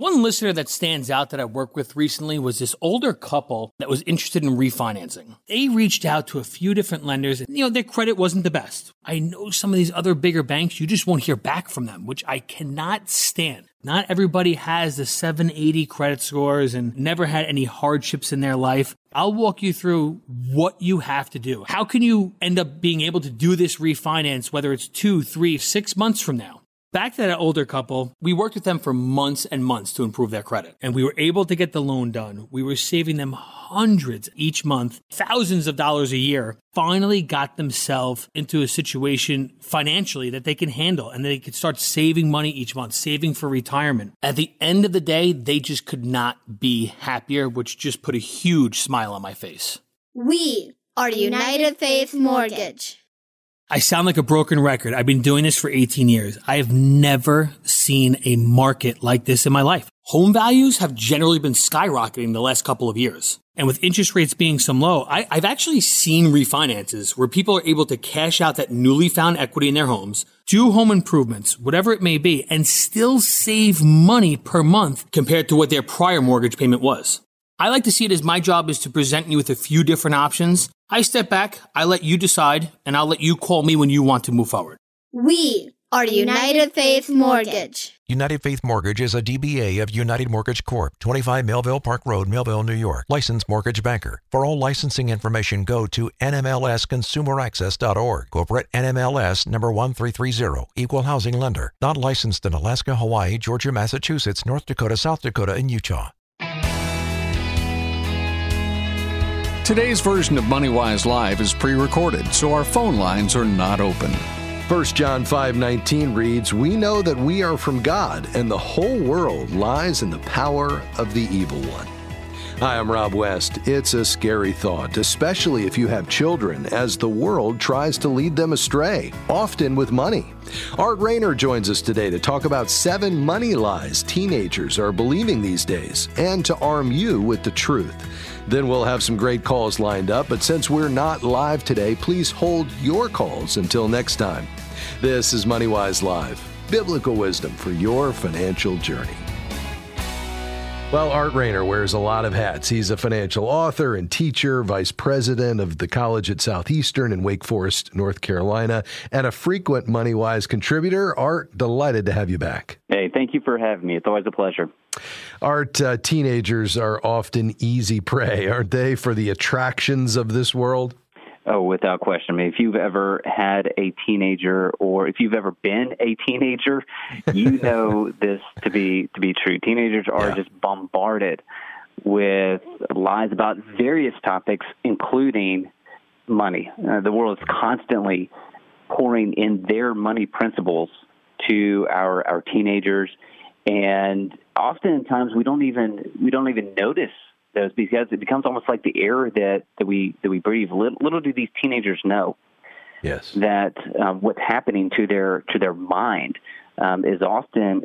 One listener that stands out that I worked with recently was this older couple that was interested in refinancing. They reached out to a few different lenders and, their credit wasn't the best. I know some of these other bigger banks, you just won't hear back from them, which I cannot stand. Not everybody has the 780 credit scores and never had any hardships in their life. I'll walk you through what you have to do. How can you end up being able to do this refinance, whether it's 2, 3, 6 months from now? Back to that older couple, we worked with them for months and months to improve their credit, and we were able to get the loan done. We were saving them hundreds each month, thousands of dollars a year, finally got themselves into a situation financially that they can handle, and they could start saving money each month, saving for retirement. At the end of the day, they just could not be happier, which just put a huge smile on my face. We are United Faith Mortgage. I sound like a broken record. I've been doing this for 18 years. I have never seen a market like this in my life. Home values have generally been skyrocketing the last couple of years. And with interest rates being so low, I've actually seen refinances where people are able to cash out that newly found equity in their homes, do home improvements, whatever it may be, and still save money per month compared to what their prior mortgage payment was. I like to see it as my job is to present you with a few different options. I step back, I let you decide, and I'll let you call me when you want to move forward. We are United Faith Mortgage. United Faith Mortgage is a DBA of United Mortgage Corp., 25 Melville Park Road, Melville, New York. Licensed mortgage banker. For all licensing information, go to nmlsconsumeraccess.org. Corporate NMLS number 1330. Equal housing lender. Not licensed in Alaska, Hawaii, Georgia, Massachusetts, North Dakota, South Dakota, and Utah. Today's version of MoneyWise Live is pre-recorded, so our phone lines are not open. 1 John 5:19 reads, "We know that we are from God, and the whole world lies in the power of the evil one." Hi, I'm Rob West. It's a scary thought, especially if you have children, as the world tries to lead them astray, often with money. Art Rayner joins us today to talk about 7 money lies teenagers are believing these days, and to arm you with the truth. Then we'll have some great calls lined up, but since we're not live today, please hold your calls until next time. This is MoneyWise Live, biblical wisdom for your financial journey. Well, Art Rayner wears a lot of hats. He's a financial author and teacher, vice president of the college at Southeastern in Wake Forest, North Carolina, and a frequent MoneyWise contributor. Art, delighted to have you back. Hey, thank you for having me. It's always a pleasure. Art, teenagers are often easy prey, aren't they, for the attractions of this world? Oh, without question. I mean, if you've ever had a teenager, or if you've ever been a teenager, you know this to be true. Teenagers are just bombarded with lies about various topics, including money. The world is constantly pouring in their money principles to our teenagers, and oftentimes we don't even notice those, because it becomes almost like the air that we breathe. Little do these teenagers know that what's happening to their mind is often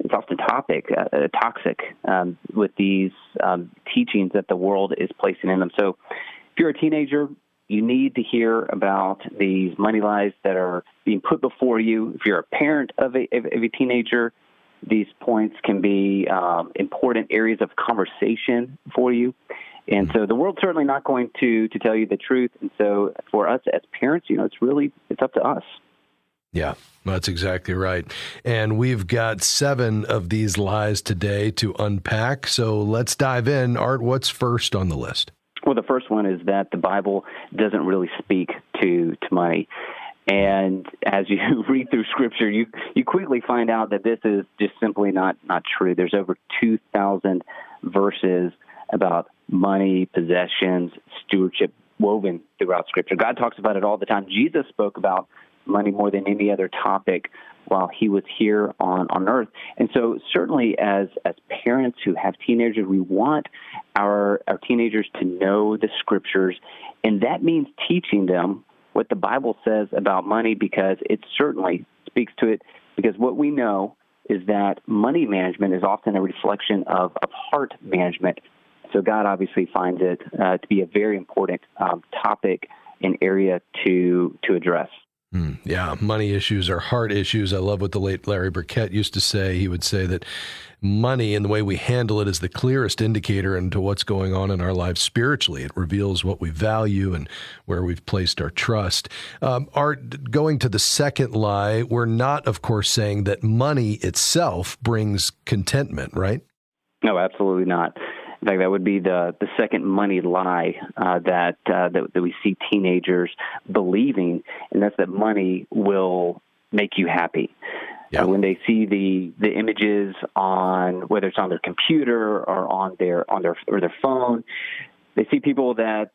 toxic with these teachings that the world is placing in them. So if you're a teenager, you need to hear about these money lies that are being put before you. If you're a parent of a teenager, these points can be important areas of conversation for you. And so the world's certainly not going to tell you the truth. And so for us as parents, it's up to us. Yeah, that's exactly right. And we've got 7 of these lies today to unpack. So let's dive in. Art, what's first on the list? Well, the first one is that the Bible doesn't really speak to money. And as you read through Scripture, you quickly find out that this is just simply not true. There's over 2,000 verses about money, possessions, stewardship woven throughout Scripture. God talks about it all the time. Jesus spoke about money more than any other topic while he was here on earth. And so certainly as parents who have teenagers, we want our teenagers to know the Scriptures, and that means teaching them what the Bible says about money, because it certainly speaks to it, because what we know is that money management is often a reflection of heart management. So God obviously finds it to be a very important topic and area to address. Yeah, money issues are heart issues. I love what the late Larry Burkett used to say. He would say that money and the way we handle it is the clearest indicator into what's going on in our lives spiritually. It reveals what we value and where we've placed our trust. Art, going to the second lie, we're not, of course, saying that money itself brings contentment, right? No, absolutely not. In fact, that would be the second money lie that we see teenagers believing, and that's that money will make you happy. Yeah. When they see the images on, whether it's on their computer or on their phone, they see people that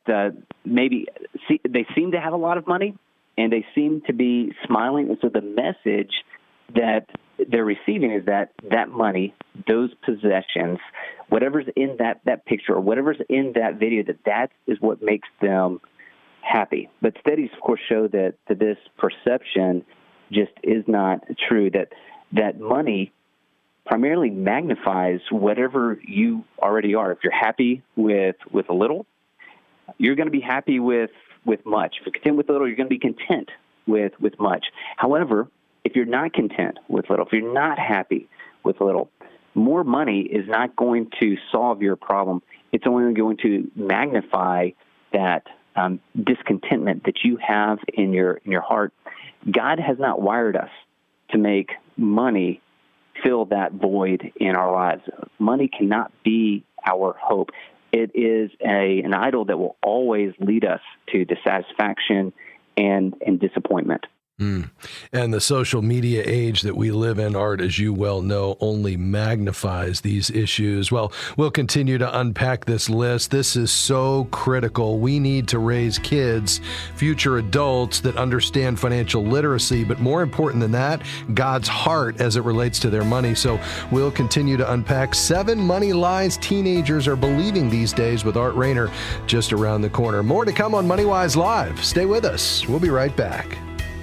they seem to have a lot of money, and they seem to be smiling. And so the message that they're receiving is that money, those possessions, whatever's in that picture or whatever's in that video, that is what makes them happy. But studies, of course, show that this perception just is not true, that money primarily magnifies whatever you already are. If you're happy with a little, you're going to be happy with much. If you're content with little, you're going to be content with much. However, if you're not content with little, if you're not happy with little, more money is not going to solve your problem. It's only going to magnify that discontentment that you have in your heart. God has not wired us to make money fill that void in our lives. Money cannot be our hope. It is an idol that will always lead us to dissatisfaction and disappointment. And the social media age that we live in, Art, as you well know, only magnifies these issues. Well, we'll continue to unpack this list. This is so critical. We need to raise kids, future adults that understand financial literacy, but more important than that, God's heart as it relates to their money. So we'll continue to unpack 7 money lies teenagers are believing these days with Art Rayner just around the corner. More to come on MoneyWise Live. Stay with us. We'll be right back.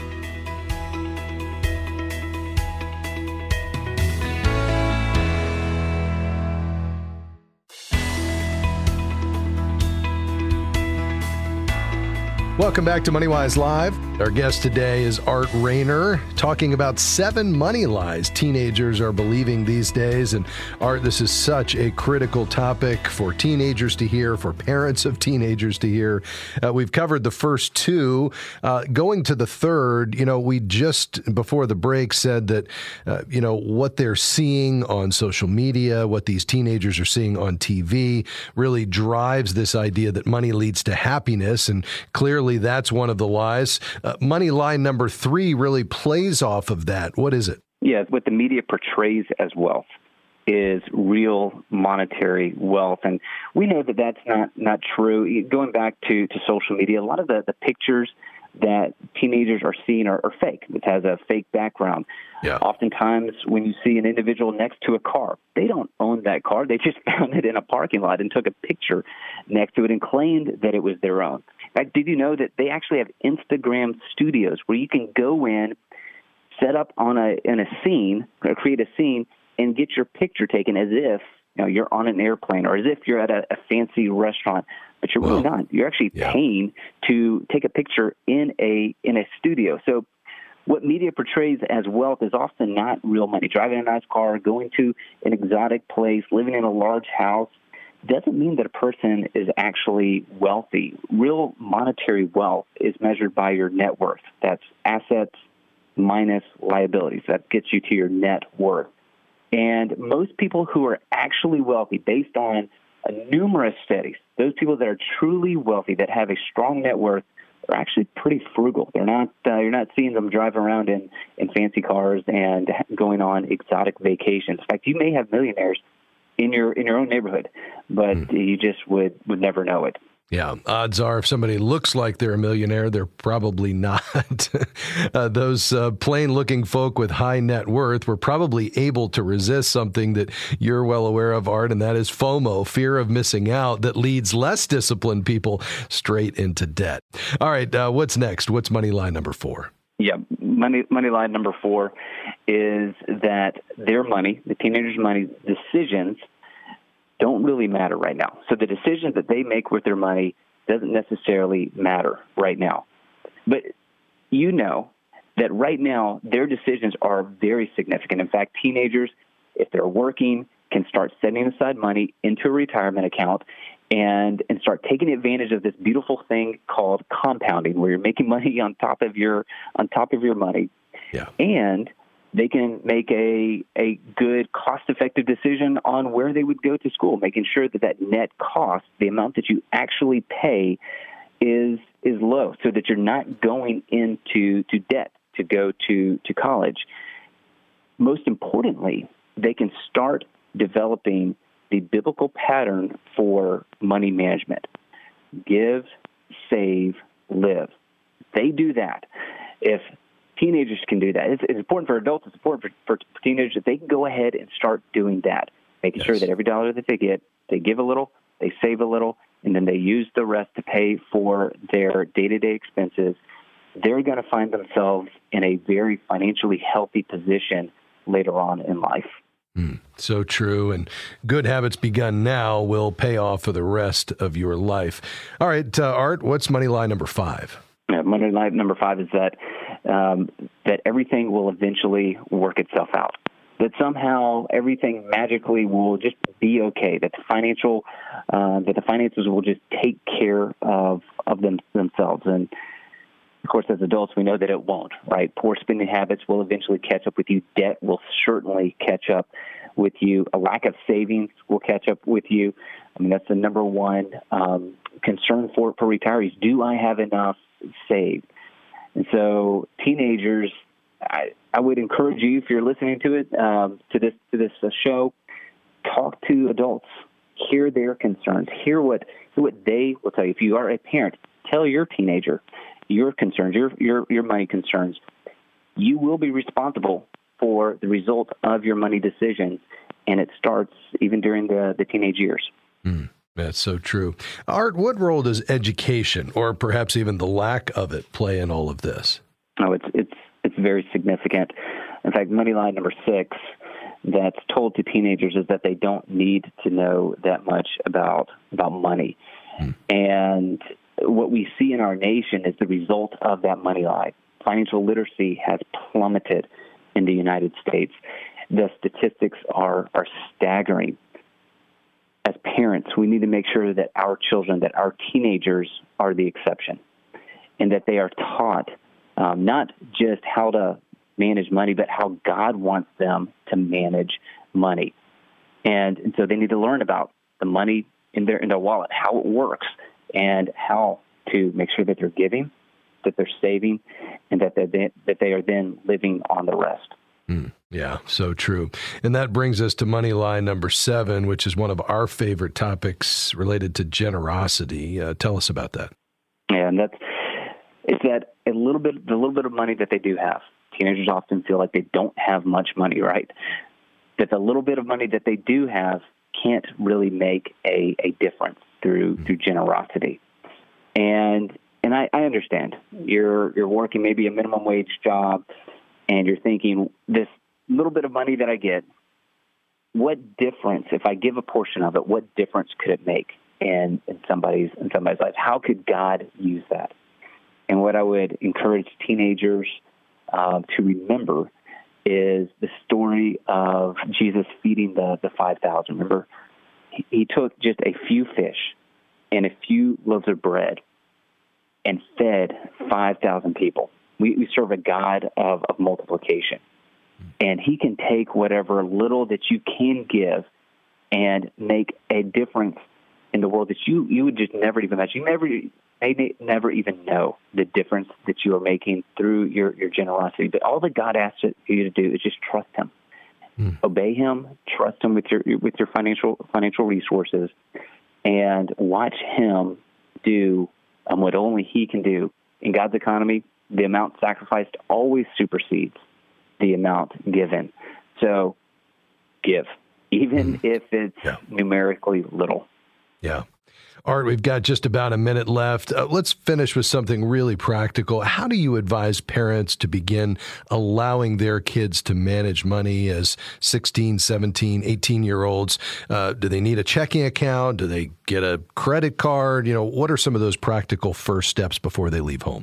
Welcome back to MoneyWise Live. Our guest today is Art Rayner, talking about 7 money lies teenagers are believing these days. And Art, this is such a critical topic for teenagers to hear, for parents of teenagers to hear. We've covered the first 2. Going to the third, we just before the break said that, what they're seeing on social media, what these teenagers are seeing on TV really drives this idea that money leads to happiness. And clearly that's one of the lies. Money lie number 3 really plays off of that. What is it? Yeah, what the media portrays as wealth is real monetary wealth. And we know that that's not true. Going back to social media, a lot of the pictures that teenagers are seeing are fake. It has a fake background. Yeah. Oftentimes, when you see an individual next to a car, they don't own that car. They just found it in a parking lot and took a picture next to it and claimed that it was their own. In fact, did you know that they actually have Instagram studios where you can go in, set up in a scene, or create a scene, and get your picture taken as if you're on an airplane or as if you're at a fancy restaurant, but you're really not. You're actually paying to take a picture in a studio. So what media portrays as wealth is often not real money. Driving a nice car, going to an exotic place, living in a large house doesn't mean that a person is actually wealthy. Real monetary wealth is measured by your net worth. That's assets minus liabilities. That gets you to your net worth. And most people who are actually wealthy, based on numerous studies, those people that are truly wealthy, that have a strong net worth, are actually pretty frugal. They're not. You're not seeing them drive around in fancy cars and going on exotic vacations. In fact, you may have millionaires in your own neighborhood, but you just would never know it. Yeah, odds are if somebody looks like they're a millionaire, they're probably not. Those plain-looking folk with high net worth were probably able to resist something that you're well aware of, Art, and that is FOMO, fear of missing out, that leads less disciplined people straight into debt. All right, what's next? What's money lie number 4? Yeah, money lie number 4 is that their money, the teenagers' money decisions, don't really matter right now. So the decisions that they make with their money doesn't necessarily matter right now. But that right now their decisions are very significant. In fact, teenagers, if they're working, can start setting aside money into a retirement account and start taking advantage of this beautiful thing called compounding, where you're making money on top of your money. Yeah. And they can make a good cost-effective decision on where they would go to school, making sure that net cost, the amount that you actually pay, is low, so that you're not going into debt to go to college. Most importantly, they can start developing the biblical pattern for money management. Give, save, live. They do that. If teenagers can do that, it's important for adults, it's important for teenagers that they can go ahead and start doing that, making sure that every dollar that they get, they give a little, they save a little, and then they use the rest to pay for their day-to-day expenses. They're going to find themselves in a very financially healthy position later on in life. So true. And good habits begun now will pay off for the rest of your life. All right, Art, what's money lie number 5? Money lie number 5 is that everything will eventually work itself out. That somehow everything magically will just be okay. That the finances will just take care of themselves. And of course, as adults, we know that it won't, right? Poor spending habits will eventually catch up with you. Debt will certainly catch up with you. A lack of savings will catch up with you. I mean, that's the number one concern for retirees. Do I have enough saved? And so teenagers, I would encourage you, if you're listening to it, to this show, talk to adults. Hear their concerns. Hear what they will tell you. If you are a parent, tell your teenager your concerns, your money concerns. You will be responsible for the result of your money decisions, and it starts even during the teenage years. That's so true. Art, what role does education, or perhaps even the lack of it, play in all of this? Oh, it's very significant. In fact, money line number 6 that's told to teenagers is that they don't need to know that much about money. And what we see in our nation is the result of that money lie. Financial literacy has plummeted in the United States. The statistics are staggering. As parents, we need to make sure that our children, that our teenagers are the exception, and that they are taught not just how to manage money, but how God wants them to manage money. And so they need to learn about the money in their wallet, how it works, and how to make sure that they're giving, that they're saving, and that they are then living on the rest. Yeah, so true. And that brings us to money line number 7, which is one of our favorite topics related to generosity. Tell us about that. Yeah, and it's that the little bit of money that they do have. Teenagers often feel like they don't have much money, right? That the little bit of money that they do have can't really make a difference through generosity. And I understand. You're working maybe a minimum wage job, and you're thinking, this little bit of money that I get, what difference, if I give a portion of it, what difference could it make in somebody's life? How could God use that? And what I would encourage teenagers to remember is the story of Jesus feeding the 5,000. Remember, he took just a few fish and a few loaves of bread and fed 5,000 people. We serve a God of multiplication. And he can take whatever little that you can give and make a difference in the world that you would just never even imagine. You may never even know the difference that you are making through your generosity. But all that God asks you to do is just trust him. Obey him, trust him with your financial resources, and watch him do what only he can do. In God's economy, the amount sacrificed always supersedes the amount given. So give, even if it's numerically little. Yeah. Art, we've got just about a minute left. Let's finish with something really practical. How do you advise parents to begin allowing their kids to manage money as 16, 17, 18-year-olds? Do they need a checking account? Do they get a credit card? What are some of those practical first steps before they leave home?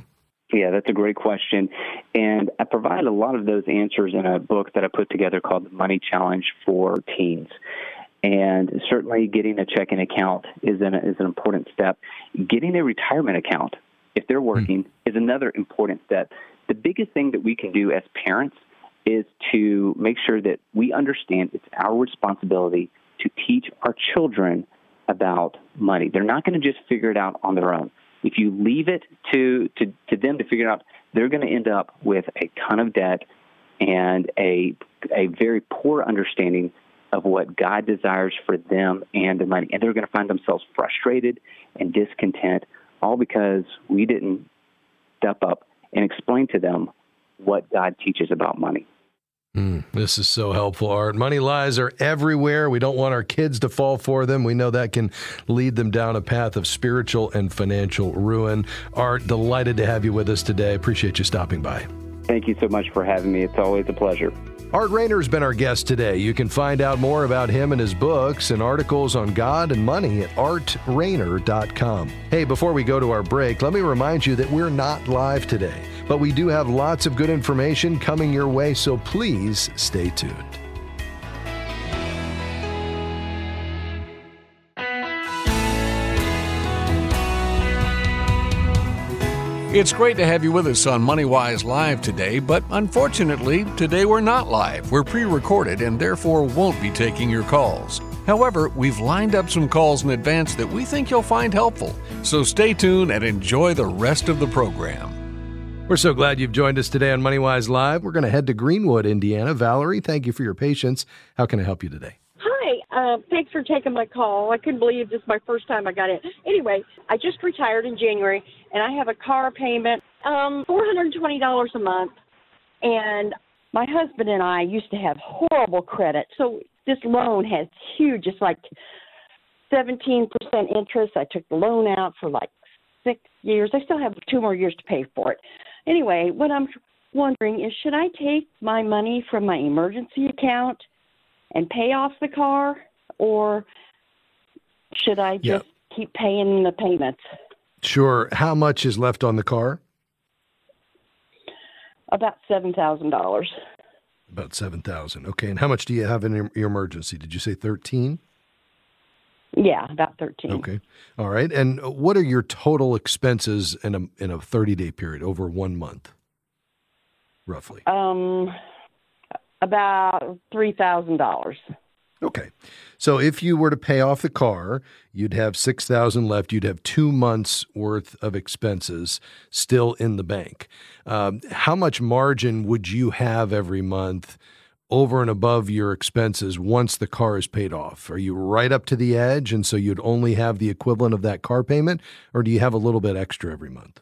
Yeah, that's a great question. And I provide a lot of those answers in a book that I put together called The Money Challenge for Teens. And certainly getting a checking account is an important step. Getting a retirement account, if they're working, is another important step. The biggest thing that we can do as parents is to make sure that we understand it's our responsibility to teach our children about money. They're not going to just figure it out on their own. If you leave it to them to figure it out, they're going to end up with a ton of debt and a very poor understanding of what God desires for them and the money. And they're going to find themselves frustrated and discontent, all because we didn't step up and explain to them what God teaches about money. This is so helpful, Art. Money lies are everywhere. We don't want our kids to fall for them. We know that can lead them down a path of spiritual and financial ruin. Art, delighted to have you with us today. Appreciate you stopping by. Thank you so much for having me. It's always a pleasure. Art Rainer has been our guest today. You can find out more about him and his books and articles on God and money at artrainer.com. Hey, before we go to our break, let me remind you that we're not live today, but we do have lots of good information coming your way, so please stay tuned. It's great to have you with us on MoneyWise Live today, but unfortunately, today we're not live. We're pre-recorded and therefore won't be taking your calls. However, we've lined up some calls in advance that we think you'll find helpful. So stay tuned and enjoy the rest of the program. We're so glad you've joined us today on MoneyWise Live. We're going to head to Greenwood, Indiana. Valerie, thank you for your patience. How can I help you today? Hi. Thanks for taking my call. I couldn't believe this is my first time I got in. Anyway, I just retired in January, and I have a car payment, $420 a month. And my husband and I used to have horrible credit, so this loan has huge. It's like 17% interest. I took the loan out for like 6 years. I still have 2 more years to pay for it. Anyway, what I'm wondering is, should I take my money from my emergency account and pay off the car, or should I just keep paying the payments? Sure. How much is left on the car? About $7,000. About $7,000. Okay. And how much do you have in your emergency? Did you say 13? Yeah, about 13. Okay. All right. And what are your total expenses in a 30-day period over 1 month, roughly? About $3,000. Okay. So if you were to pay off the car, you'd have $6,000 left. You'd have 2 months worth of expenses still in the bank. How much margin would you have every month over and above your expenses once the car is paid off? Are you right up to the edge, and so you'd only have the equivalent of that car payment, or do you have a little bit extra every month?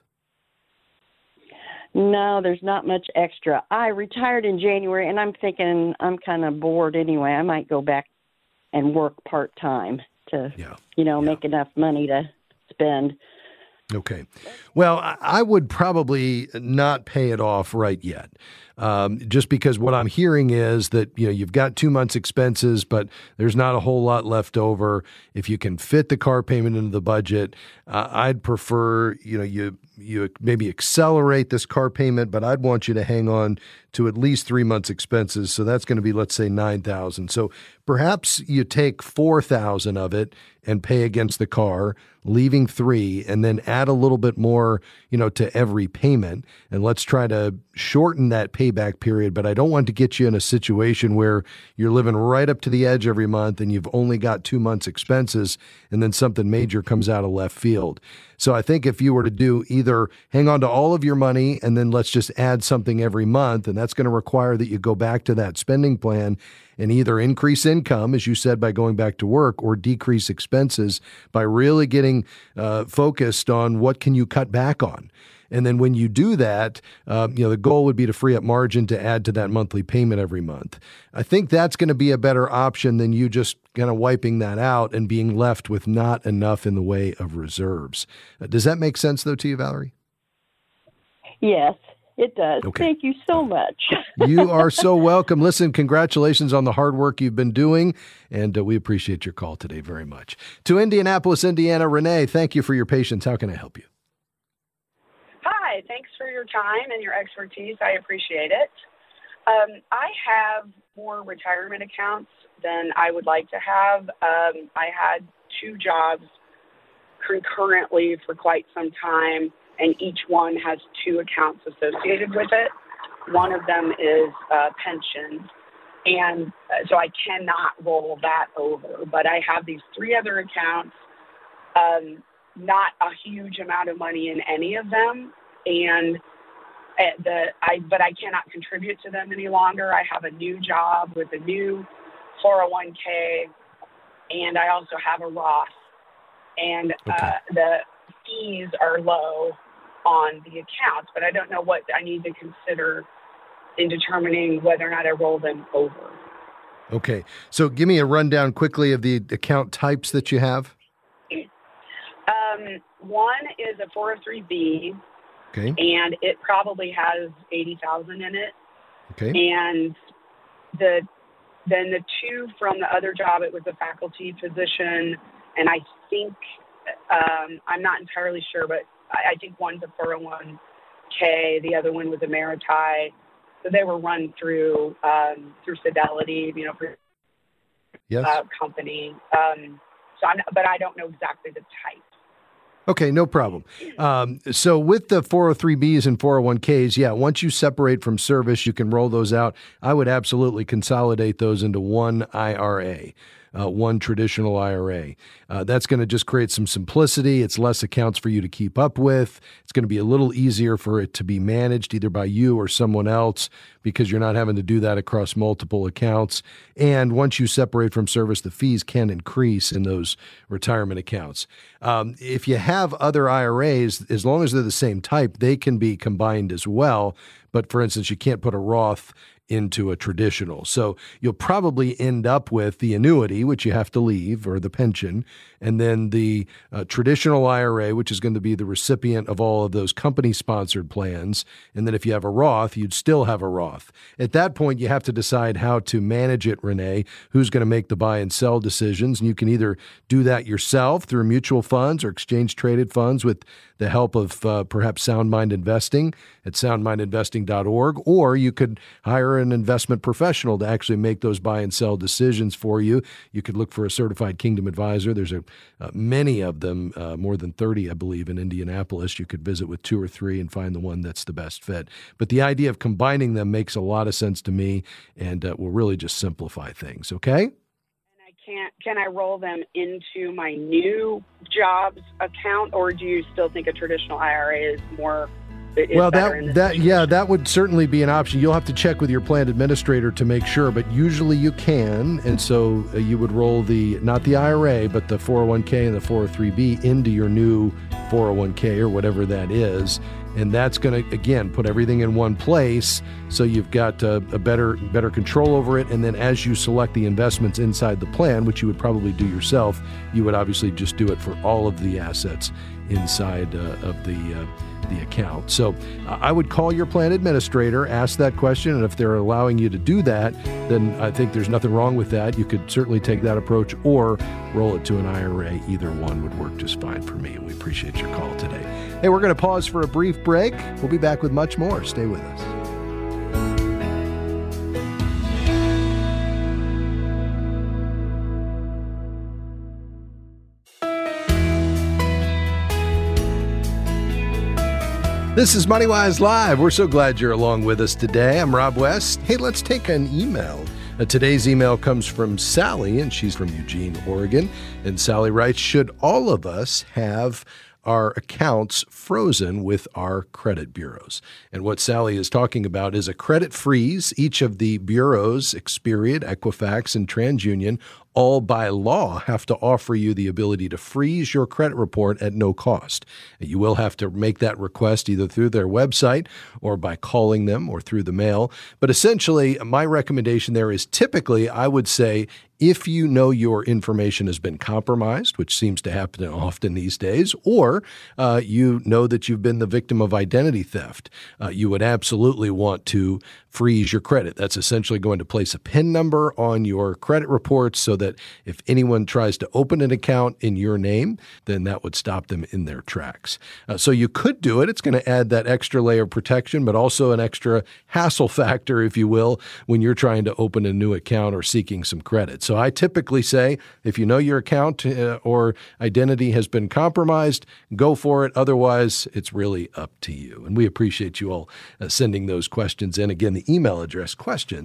No, there's not much extra. I retired in January, and I'm thinking I'm kind of bored anyway. I might go back and work part-time to, make enough money to spend. Okay. Well, I would probably not pay it off right yet. Just because what I'm hearing is that, you've got 2 months expenses, but there's not a whole lot left over. If you can fit the car payment into the budget, I'd prefer, you maybe accelerate this car payment, but I'd want you to hang on to at least 3 months expenses. So that's going to be, let's say, $9,000. So perhaps you take $4,000 of it and pay against the car, leaving $3,000, and then add a little bit more, to every payment. And let's try to shorten that payback period. But I don't want to get you in a situation where you're living right up to the edge every month and you've only got 2 months expenses and then something major comes out of left field. So I think if you were to do either hang on to all of your money and then let's just add something every month, and that's going to require that you go back to that spending plan and either increase income, as you said, by going back to work, or decrease expenses by really getting focused on what can you cut back on. And then when you do that, the goal would be to free up margin to add to that monthly payment every month. I think that's going to be a better option than you just kind of wiping that out and being left with not enough in the way of reserves. Does that make sense, though, to you, Valerie? Yes, it does. Okay. Thank you so much. You are so welcome. Listen, congratulations on the hard work you've been doing, and we appreciate your call today very much. To Indianapolis, Indiana, Renee, thank you for your patience. How can I help you? Hi, Thanks for your time and your expertise. I appreciate it. I have more retirement accounts than I would like to have. I had 2 jobs concurrently for quite some time, and each one has 2 accounts associated with it. One of them is pension, and so I cannot roll that over. But I have these 3 other accounts, not a huge amount of money in any of them, and but I cannot contribute to them any longer. I have a new job with a new 401k, and I also have a Roth. And the fees are low on the accounts, but I don't know what I need to consider in determining whether or not I roll them over. Okay. So give me a rundown quickly of the account types that you have. One is a 403B. Okay. And it probably has $80,000 in it. Okay. And then the 2 from the other job, it was a faculty position, and I think I'm not entirely sure, but I think one's a 401k, the other one was a Meriti. So they were run through Fidelity, company. But I don't know exactly the type. Okay, no problem. So with the 403Bs and 401Ks, once you separate from service, you can roll those out. I would absolutely consolidate those into one IRA. One traditional IRA. That's going to just create some simplicity. It's less accounts for you to keep up with. It's going to be a little easier for it to be managed either by you or someone else because you're not having to do that across multiple accounts. And once you separate from service, the fees can increase in those retirement accounts. If you have other IRAs, as long as they're the same type, they can be combined as well. But for instance, you can't put a Roth into a traditional. So you'll probably end up with the annuity, which you have to leave, or the pension, and then the traditional IRA, which is going to be the recipient of all of those company-sponsored plans. And then if you have a Roth, you'd still have a Roth. At that point, you have to decide how to manage it, Renee, who's going to make the buy and sell decisions. And you can either do that yourself through mutual funds or exchange-traded funds with the help of perhaps Sound Mind Investing at soundmindinvesting.org, or you could hire an investment professional to actually make those buy and sell decisions for you. You could look for a certified Kingdom advisor. There's many of them, more than 30, I believe, in Indianapolis. You could visit with 2 or 3 and find the one that's the best fit. But the idea of combining them makes a lot of sense to me and will really just simplify things, okay? Can I roll them into my new jobs account, or do you still think a traditional IRA is more? Well, that would certainly be an option. You'll have to check with your plan administrator to make sure, but usually you can. And so you would roll not the IRA, but the 401k and the 403b into your new 401k or whatever that is. And that's going to, again, put everything in one place so you've got a better control over it. And then as you select the investments inside the plan, which you would probably do yourself, you would obviously just do it for all of the assets inside of the account. So I would call your plan administrator, ask that question, and if they're allowing you to do that, then I think there's nothing wrong with that. You could certainly take that approach or roll it to an IRA. Either one would work just fine for me, and we appreciate your call today. Hey, we're going to pause for a brief break. We'll be back with much more. Stay with us. This is MoneyWise Live. We're so glad you're along with us today. I'm Rob West. Hey, let's take an email. Today's email comes from Sally, and she's from Eugene, Oregon. And Sally writes, should all of us have our accounts frozen with our credit bureaus? And what Sally is talking about is a credit freeze. Each of the bureaus, Experian, Equifax, and TransUnion, all by law have to offer you the ability to freeze your credit report at no cost. You will have to make that request either through their website or by calling them or through the mail. But essentially, my recommendation there is typically, I would say, if you know your information has been compromised, which seems to happen often these days, or you know that you've been the victim of identity theft, you would absolutely want to freeze your credit. That's essentially going to place a PIN number on your credit report so that that if anyone tries to open an account in your name, then that would stop them in their tracks. So you could do it. It's going to add that extra layer of protection, but also an extra hassle factor, if you will, when you're trying to open a new account or seeking some credit. So I typically say, if you know your account or identity has been compromised, go for it. Otherwise, it's really up to you. And we appreciate you all sending those questions in. Again, the email address,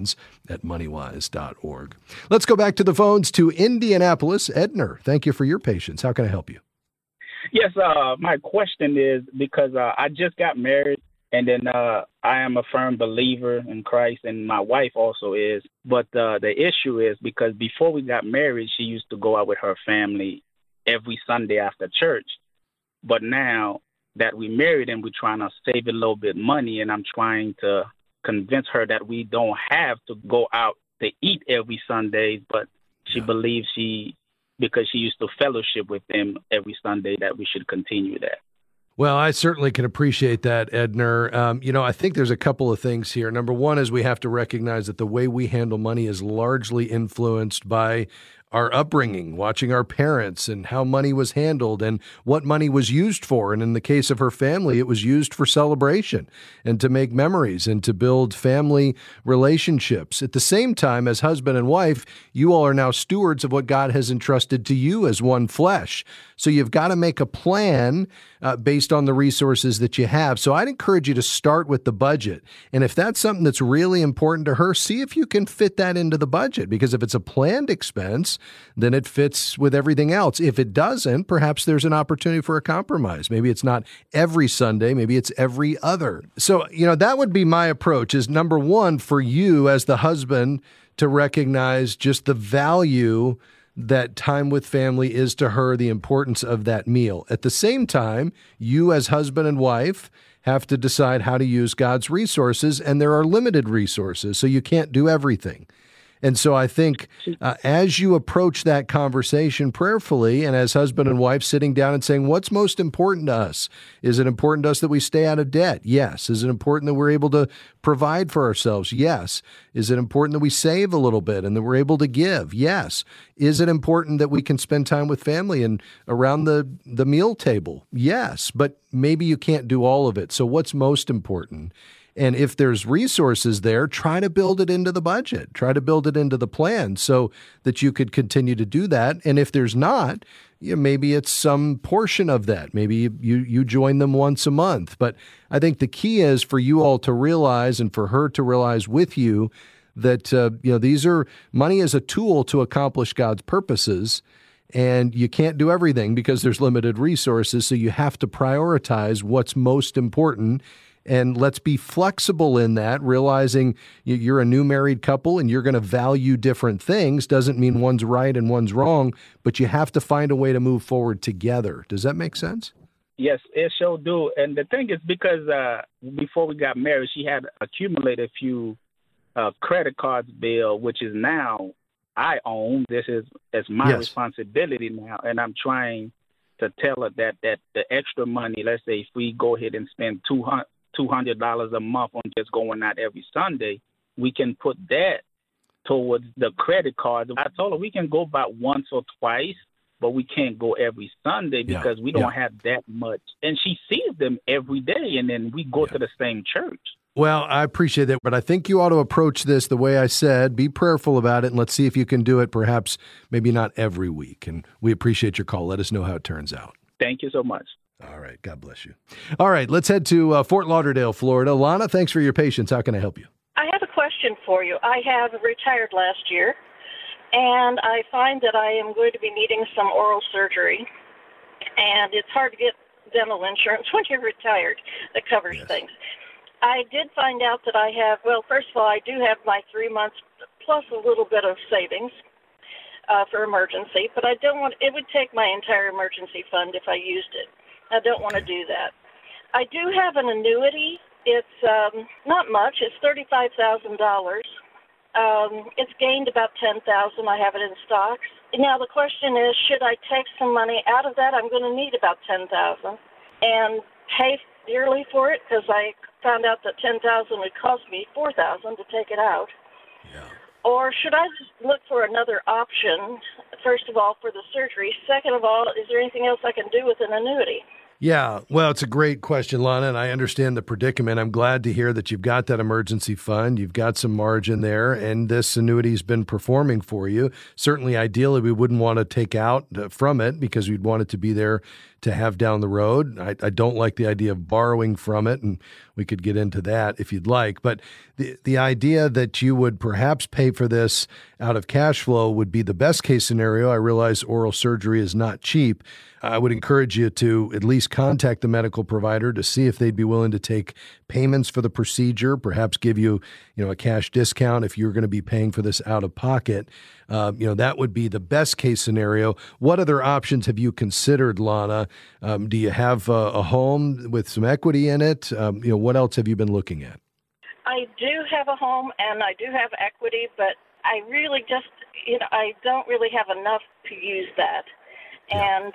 questions@moneywise.org. Let's go back to the phones to Indianapolis. Edner, thank you for your patience. How can I help you? Yes, my question is because I just got married, and then I am a firm believer in Christ, and my wife also is. But the issue is because before we got married, she used to go out with her family every Sunday after church. But now that we married and we're trying to save a little bit money, and I'm trying to convince her that we don't have to go out to eat every Sunday, but she believes because she used to fellowship with them every Sunday, that we should continue that. Well, I certainly can appreciate that, Edner. I think there's a couple of things here. Number one is we have to recognize that the way we handle money is largely influenced by our upbringing, watching our parents and how money was handled and what money was used for. And in the case of her family, it was used for celebration and to make memories and to build family relationships. At the same time, as husband and wife, you all are now stewards of what God has entrusted to you as one flesh. So you've got to make a plan based on the resources that you have. So I'd encourage you to start with the budget. And if that's something that's really important to her, see if you can fit that into the budget. Because if it's a planned expense, then it fits with everything else. If it doesn't, perhaps there's an opportunity for a compromise. Maybe it's not every Sunday, maybe it's every other. So, that would be my approach is number one, for you as the husband to recognize just the value that time with family is to her, the importance of that meal. At the same time, you as husband and wife have to decide how to use God's resources, and there are limited resources, so you can't do everything. And so I think as you approach that conversation prayerfully and as husband and wife sitting down and saying, what's most important to us? Is it important to us that we stay out of debt? Yes. Is it important that we're able to provide for ourselves? Yes. Is it important that we save a little bit and that we're able to give? Yes. Is it important that we can spend time with family and around the meal table? Yes. But maybe you can't do all of it. So what's most important? And if there's resources there, try to build it into the budget. Try to build it into the plan so that you could continue to do that. And if there's not, maybe it's some portion of that. Maybe you join them once a month. But I think the key is for you all to realize and for her to realize with you that these are money is a tool to accomplish God's purposes. And you can't do everything because there's limited resources. So you have to prioritize what's most important. And let's be flexible in that, realizing you're a new married couple and you're going to value different things. Doesn't mean one's right and one's wrong, but you have to find a way to move forward together. Does that make sense? Yes, it sure do. And the thing is, because before we got married, she had accumulated a few credit cards bill, which is now I own. This is my responsibility now, and I'm trying to tell her that the extra money, let's say if we go ahead and spend $200 a month on just going out every Sunday, we can put that towards the credit card. I told her we can go about once or twice, but we can't go every Sunday because we don't have that much. And she sees them every day, and then we go to the same church. Well, I appreciate that, but I think you ought to approach this the way I said. Be prayerful about it, and let's see if you can do it, perhaps maybe not every week. And we appreciate your call. Let us know how it turns out. Thank you so much. All right. God bless you. All right. Let's head to Fort Lauderdale, Florida. Lana, thanks for your patience. How can I help you? I have a question for you. I have retired last year, and I find that I am going to be needing some oral surgery, and it's hard to get dental insurance when you're retired that covers things. I did find out that I have, well, first of all, I do have my 3 months plus a little bit of savings for emergency, but I don't want, it would take my entire emergency fund if I used it. I don't want to do that. I do have an annuity. It's not much. It's $35,000. It's gained about $10,000. I have it in stocks. Now the question is, should I take some money out of that? I'm going to need about $10,000 and pay yearly for it because I found out that $10,000 would cost me $4,000 to take it out. Or should I just look for another option, first of all, for the surgery? Second of all, is there anything else I can do with an annuity? Yeah, well, it's a great question, Lana, and I understand the predicament. I'm glad to hear that you've got that emergency fund. You've got some margin there, and this annuity's been performing for you. Certainly, ideally, we wouldn't want to take out from it because we'd want it to be there to have down the road. I don't like the idea of borrowing from it, and we could get into that if you'd like. But the idea that you would perhaps pay for this out of cash flow would be the best case scenario. I realize oral surgery is not cheap. I would encourage you to at least contact the medical provider to see if they'd be willing to take payments for the procedure, perhaps give you, a cash discount if you're going to be paying for this out of pocket. That would be the best case scenario. What other options have you considered, Lana? Do you have a home with some equity in it? What else have you been looking at? I do have a home and I do have equity, but I really just, I don't really have enough to use that. And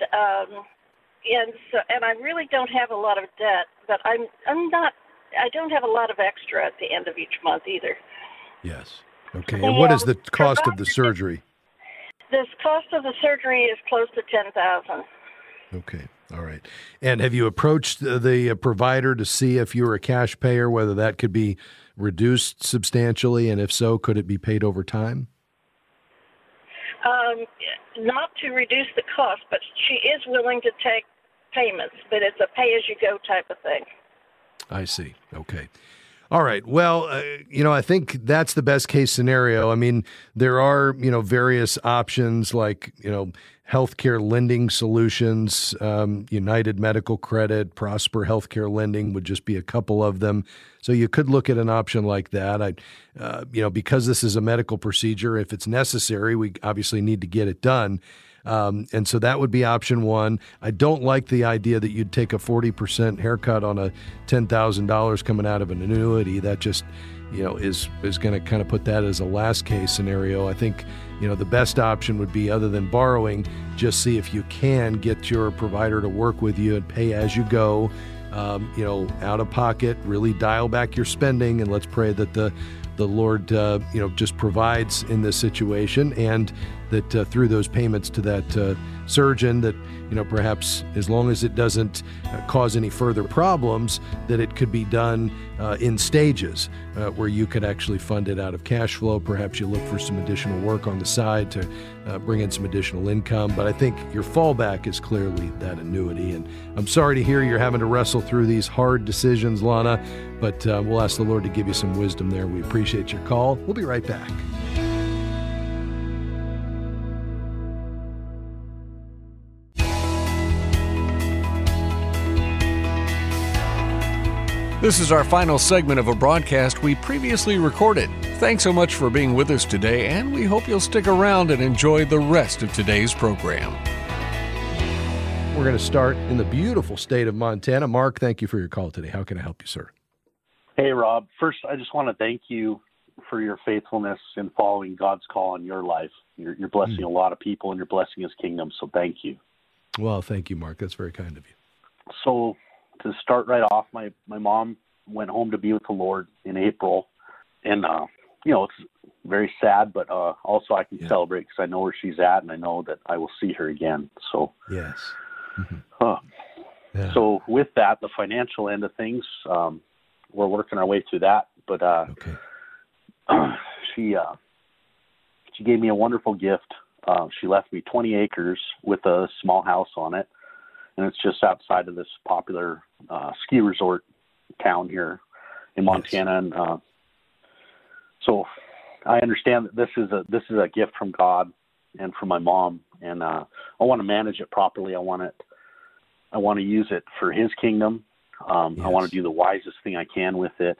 I really don't have a lot of debt, but I don't have a lot of extra at the end of each month either. Yes. Okay. And what is the cost of the surgery? This cost of the surgery is close to $10,000. Okay. All right. And have you approached the provider to see if you're a cash payer, whether that could be reduced substantially, and if so, could it be paid over time? Not to reduce the cost, but she is willing to take payments, but it's a pay-as-you-go type of thing. I see. Okay. All right. Well, I think that's the best case scenario. I mean, there are, various options like, healthcare lending solutions, United Medical Credit, Prosper Healthcare Lending would just be a couple of them. So you could look at an option like that. Because this is a medical procedure, if it's necessary, we obviously need to get it done. And so that would be option one. I don't like the idea that you'd take a 40% haircut on a $10,000 coming out of an annuity. That just, is going to kind of put that as a last case scenario. I think, the best option would be, other than borrowing, just see if you can get your provider to work with you and pay as you go, out of pocket, really dial back your spending, and let's pray that the Lord, just provides in this situation, and that through those payments to that surgeon, that, perhaps as long as it doesn't cause any further problems, that it could be done in stages where you could actually fund it out of cash flow. Perhaps you look for some additional work on the side to bring in some additional income. But I think your fallback is clearly that annuity. And I'm sorry to hear you're having to wrestle through these hard decisions, Lana, but we'll ask the Lord to give you some wisdom there. We appreciate your call. We'll be right back. This is our final segment of a broadcast we previously recorded. Thanks so much for being with us today, and we hope you'll stick around and enjoy the rest of today's program. We're going to start in the beautiful state of Montana. Mark, thank you for your call today. How can I help you, sir? Hey, Rob. First, I just want to thank you for your faithfulness in following God's call on your life. You're blessing a lot of people, and you're blessing His kingdom, so thank you. Well, thank you, Mark. That's very kind of you. So, to start right off, my mom went home to be with the Lord in April, and it's very sad, but also I can celebrate because I know where she's at, and I know that I will see her again. So yes. So with that, the financial end of things, we're working our way through that. But she gave me a wonderful gift. She left me 20 acres with a small house on it. And it's just outside of this popular ski resort town here in Montana. Yes. And so I understand that this is a gift from God and from my mom, and I want to manage it properly. I want to use it for His kingdom. I want to do the wisest thing I can with it.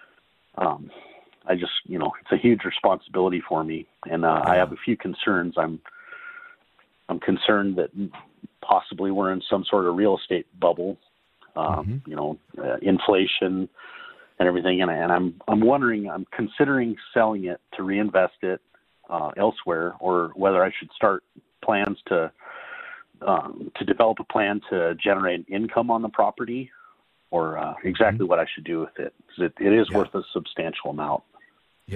I just, it's a huge responsibility for me, and I have a few concerns. I'm concerned that possibly we're in some sort of real estate bubble, inflation and everything. And I'm wondering, I'm considering selling it to reinvest it elsewhere, or whether I should start plans to develop a plan to generate income on the property, or exactly what I should do with it. 'Cause it is worth a substantial amount. Yeah.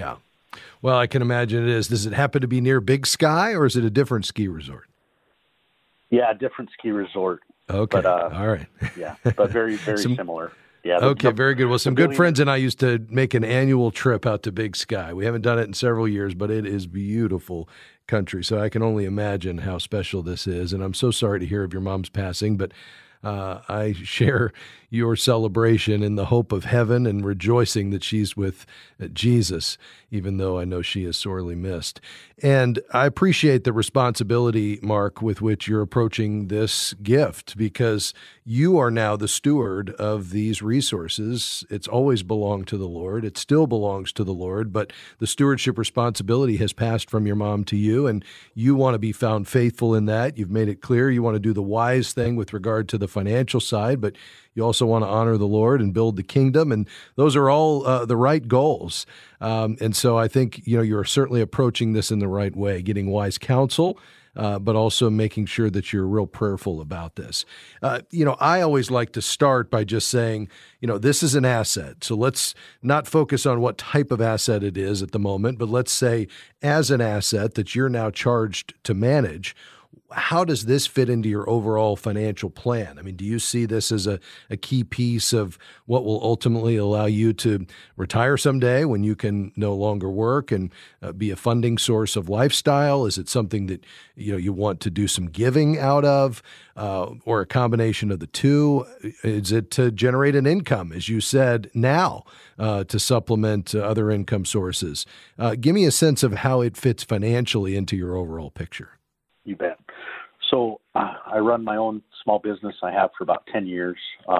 Well, I can imagine it is. Does it happen to be near Big Sky, or is it a different ski resort? Yeah, different ski resort. Okay, but, all right. Yeah, but very, very similar. Yeah. Okay, very good. Well, some good friends and I used to make an annual trip out to Big Sky. We haven't done it in several years, but it is beautiful country. So I can only imagine how special this is. And I'm so sorry to hear of your mom's passing, but I share your celebration in the hope of heaven and rejoicing that she's with Jesus, even though I know she is sorely missed. And I appreciate the responsibility, Mark, with which you're approaching this gift, because you are now the steward of these resources. It's always belonged to the Lord. It still belongs to the Lord, but the stewardship responsibility has passed from your mom to you, and you want to be found faithful in that. You've made it clear you want to do the wise thing with regard to the financial side, but you also want to honor the Lord and build the kingdom, and those are all the right goals. And so I think you're certainly approaching this in the right way, getting wise counsel, but also making sure that you're real prayerful about this. I always like to start by just saying, this is an asset. So let's not focus on what type of asset it is at the moment, but let's say as an asset that you're now charged to manage. How does this fit into your overall financial plan? I mean, do you see this as a key piece of what will ultimately allow you to retire someday when you can no longer work and be a funding source of lifestyle? Is it something that you want to do some giving out of, or a combination of the two? Is it to generate an income, as you said, now to supplement other income sources? Give me a sense of how it fits financially into your overall picture. You bet. So I run my own small business. I have for about 10 years.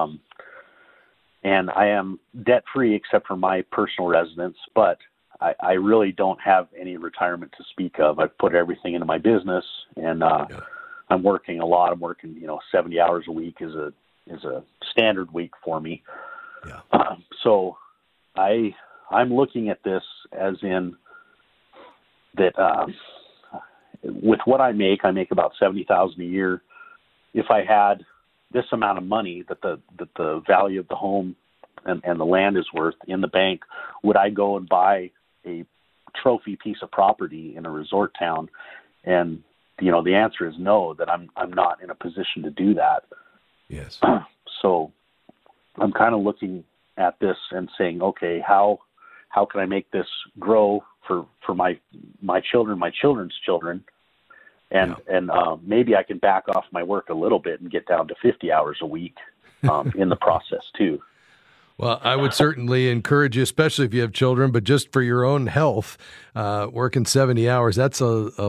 And I am debt-free except for my personal residence, but I really don't have any retirement to speak of. I've put everything into my business, and I'm working a lot. I'm working, 70 hours a week is a standard week for me. Yeah. So I'm looking at this as in that with what I make about $70,000 a year. If I had this amount of money that the value of the home and the land is worth in the bank, would I go and buy a trophy piece of property in a resort town? And the answer is no. That I'm not in a position to do that. Yes. So I'm kind of looking at this and saying, okay, how can I make this grow for my children, my children's children, and maybe I can back off my work a little bit and get down to 50 hours a week in the process too. Well, I would certainly encourage you, especially if you have children, but just for your own health, working 70 hours, that's a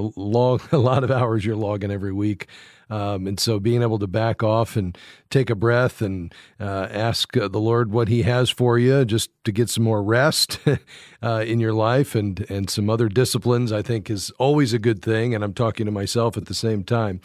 lot of hours you're logging every week. And so being able to back off and take a breath and ask the Lord what he has for you, just to get some more rest in your life and some other disciplines, I think is always a good thing. And I'm talking to myself at the same time.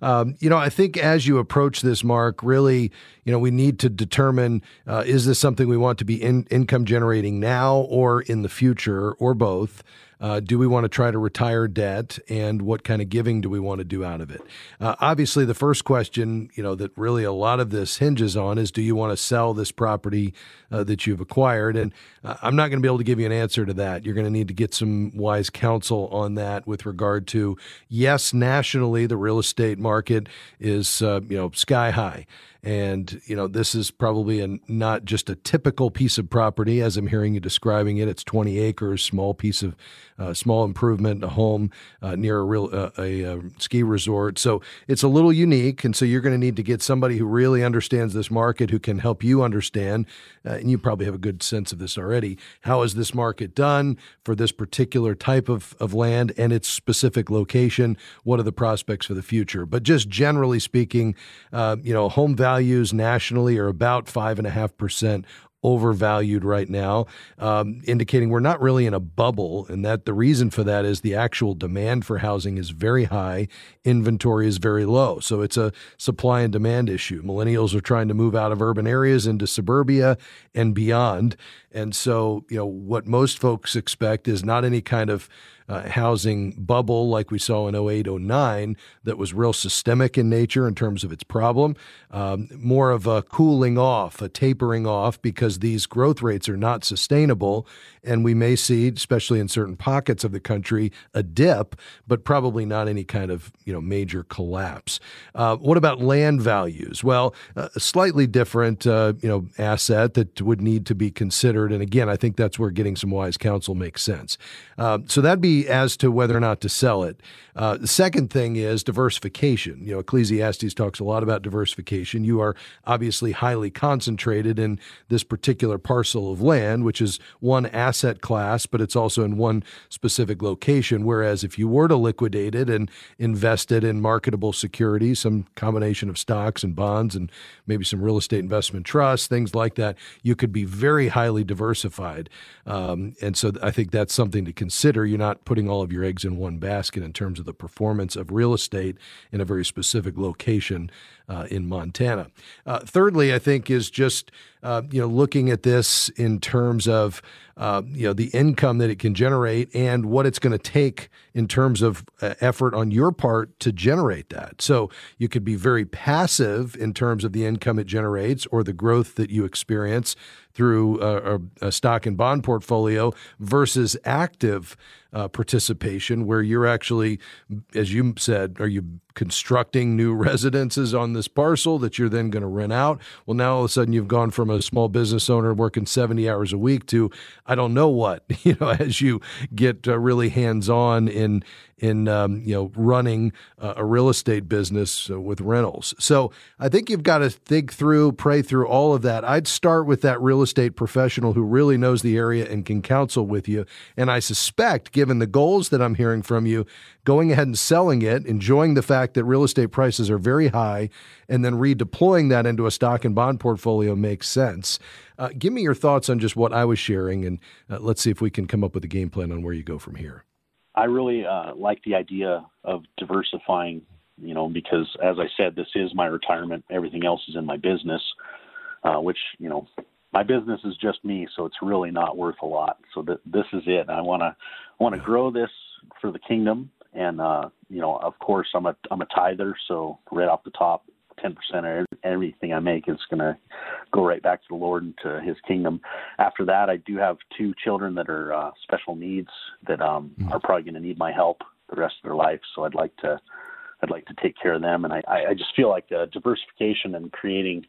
I think as you approach this, Mark, really, we need to determine, is this something we want to be income generating now or in the future, or both? Do we want to try to retire debt, and what kind of giving do we want to do out of it? Obviously, the first question, that really a lot of this hinges on is, do you want to sell this property that you've acquired? And I'm not going to be able to give you an answer to that. You're going to need to get some wise counsel on that with regard to, yes, nationally, the real estate market is, sky high. And, this is probably not just a typical piece of property as I'm hearing you describing it. It's 20 acres, small piece of small improvement, a home near a ski resort. So it's a little unique. And so you're going to need to get somebody who really understands this market, who can help you understand. And you probably have a good sense of this already. How is this market done for this particular type of land and its specific location? What are the prospects for the future? But just generally speaking, home values nationally are about 5.5% overvalued right now, indicating we're not really in a bubble, and that the reason for that is the actual demand for housing is very high, inventory is very low. So it's a supply and demand issue. Millennials are trying to move out of urban areas into suburbia and beyond. And so, what most folks expect is not any kind of housing bubble like we saw in 08, 09 that was real systemic in nature in terms of its problem. More of a cooling off, a tapering off, because these growth rates are not sustainable. And we may see, especially in certain pockets of the country, a dip, but probably not any kind of major collapse. What about land values? Well, a slightly different asset that would need to be considered. And again, I think that's where getting some wise counsel makes sense. So that'd be as to whether or not to sell it. The second thing is diversification. Ecclesiastes talks a lot about diversification. You are obviously highly concentrated in this particular parcel of land, which is one asset class, but it's also in one specific location. Whereas if you were to liquidate it and invest it in marketable securities, some combination of stocks and bonds and maybe some real estate investment trusts, things like that, you could be very highly diversified. And so I think that's something to consider. You're not putting all of your eggs in one basket in terms of the performance of real estate in a very specific location in Montana. Thirdly, I think is just looking at this in terms of the income that it can generate and what it's going to take in terms of effort on your part to generate that. So you could be very passive in terms of the income it generates or the growth that you experience through a stock and bond portfolio versus active participation where you're actually, as you said, are you constructing new residences on this parcel that you're then going to rent out? Well, now all of a sudden you've gone from a small business owner working 70 hours a week to I don't know what, as you get really hands-on in running a real estate business with rentals. So I think you've got to think through, pray through all of that. I'd start with that real estate professional who really knows the area and can counsel with you. And I suspect, given the goals that I'm hearing from you, going ahead and selling it, enjoying the fact that real estate prices are very high, and then redeploying that into a stock and bond portfolio makes sense. Give me your thoughts on just what I was sharing, and let's see if we can come up with a game plan on where you go from here. I really like the idea of diversifying, because as I said, this is my retirement. Everything else is in my business, which, my business is just me, so it's really not worth a lot. So this is it. I want to grow this for the kingdom. And, of course, I'm a tither, so right off the top, 10% of everything I make is going to go right back to the Lord and to his kingdom. After that, I do have 2 children that are special needs that are probably going to need my help the rest of their life. So I'd like to take care of them. And I just feel like diversification and creating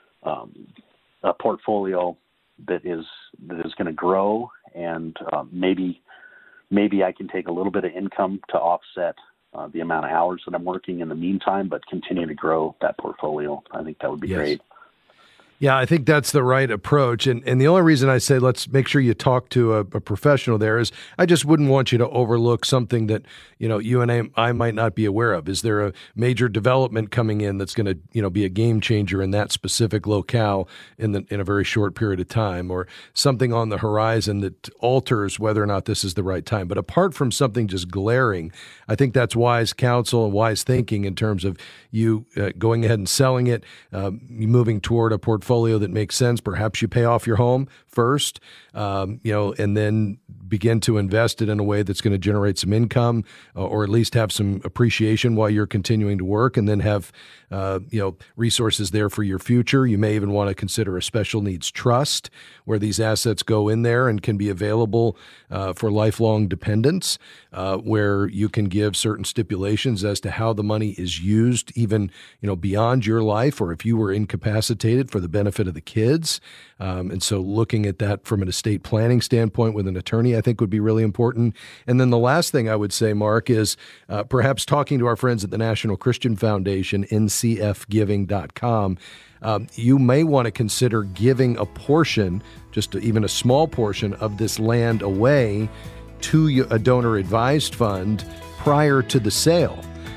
a portfolio that is going to grow, and maybe I can take a little bit of income to offset the amount of hours that I'm working in the meantime, but continue to grow that portfolio. I think that would be great. Yeah, I think that's the right approach. And the only reason I say let's make sure you talk to a professional there is I just wouldn't want you to overlook something that, you and I might not be aware of. Is there a major development coming in that's going to, be a game changer in that specific locale in a very short period of time, or something on the horizon that alters whether or not this is the right time? But apart from something just glaring, I think that's wise counsel and wise thinking in terms of you going ahead and selling it, moving toward a portfolio that makes sense. Perhaps you pay off your home first, and then begin to invest it in a way that's going to generate some income, or at least have some appreciation while you're continuing to work, and then have resources there for your future. You may even want to consider a special needs trust where these assets go in there and can be available for lifelong dependents, where you can give certain stipulations as to how the money is used, even beyond your life, or if you were incapacitated, for the benefit of the kids. And so looking at that from an estate planning standpoint with an attorney, I think would be really important. And then the last thing I would say, Mark, is perhaps talking to our friends at the National Christian Foundation, ncfgiving.com. You may want to consider giving a portion, even a small portion of this land away to a donor-advised fund prior to the sale.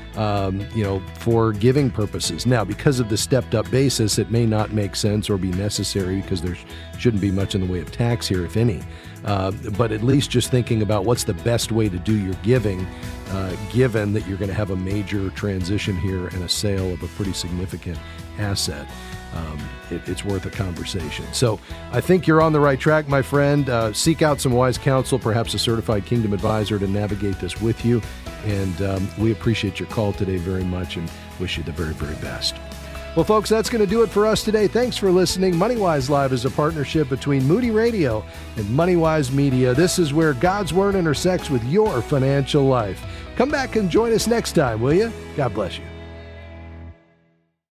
For giving purposes. Now, because of the stepped-up basis, it may not make sense or be necessary because there shouldn't be much in the way of tax here, if any. but at least just thinking about what's the best way to do your giving, given that you're going to have a major transition here and a sale of a pretty significant asset. It's worth a conversation. So I think you're on the right track, my friend. Seek out some wise counsel, perhaps a certified Kingdom advisor to navigate this with you. And we appreciate your call today very much and wish you the very, very best. Well, folks, that's going to do it for us today. Thanks for listening. MoneyWise Live is a partnership between Moody Radio and MoneyWise Media. This is where God's Word intersects with your financial life. Come back and join us next time, will you? God bless you.